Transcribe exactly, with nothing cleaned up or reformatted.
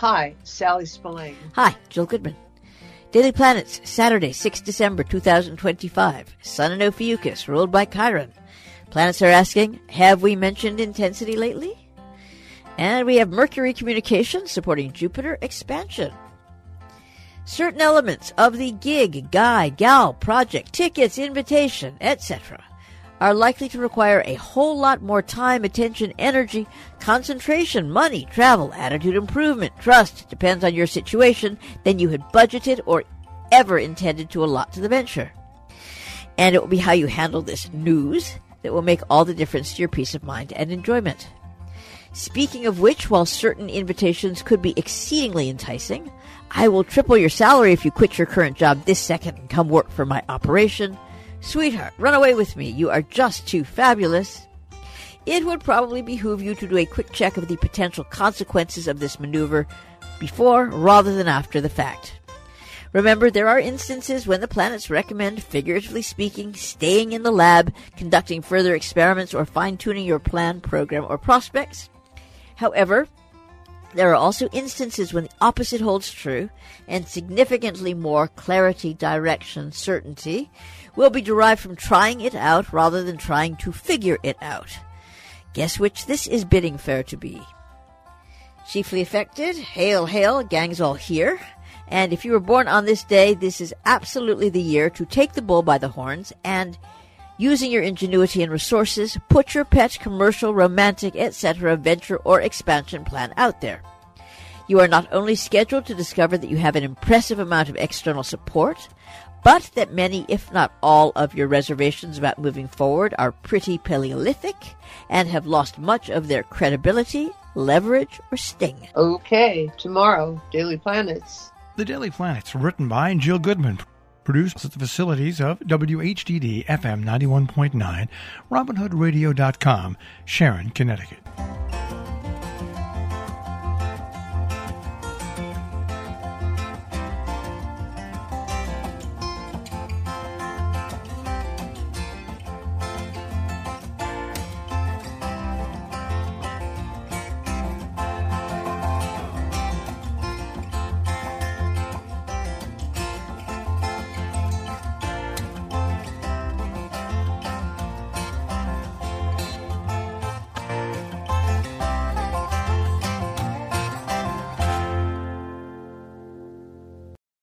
Hi, Sally Spillane. Hi, Jill Goodman. Daily Planets, Saturday, sixth of December, two thousand twenty-five. Sun and Ophiuchus, ruled by Chiron. Planets are asking, have we mentioned intensity lately? And we have Mercury communication supporting Jupiter expansion. Certain elements of the gig, guy, gal, project, tickets, invitation, et cetera are likely to require a whole lot more time, attention, energy, concentration, money, travel, attitude improvement, trust, depends on your situation, than you had budgeted or ever intended to allot to the venture. And it will be how you handle this news that will make all the difference to your peace of mind and enjoyment. Speaking of which, while certain invitations could be exceedingly enticing, I will triple your salary if you quit your current job this second and come work for my operation. Sweetheart, run away with me. You are just too fabulous. It would probably behoove you to do a quick check of the potential consequences of this maneuver before rather than after the fact. Remember, there are instances when the planets recommend, figuratively speaking, staying in the lab, conducting further experiments, or fine-tuning your plan, program, or prospects. However, there are also instances when the opposite holds true, and significantly more clarity, direction, certainty will be derived from trying it out rather than trying to figure it out. Guess which this is bidding fair to be. Chiefly affected, hail, hail, gangs all here. And if you were born on this day, this is absolutely the year to take the bull by the horns and, using your ingenuity and resources, put your pet, commercial, romantic, et cetera venture or expansion plan out there. You are not only scheduled to discover that you have an impressive amount of external support, but that many, if not all, of your reservations about moving forward are pretty Paleolithic and have lost much of their credibility, leverage, or sting. Okay, tomorrow, Daily Planets. The Daily Planets, written by Jill Goodman, produced at the facilities of W H D D F M ninety-one point nine, Robin Hood Radio dot com, Sharon, Connecticut.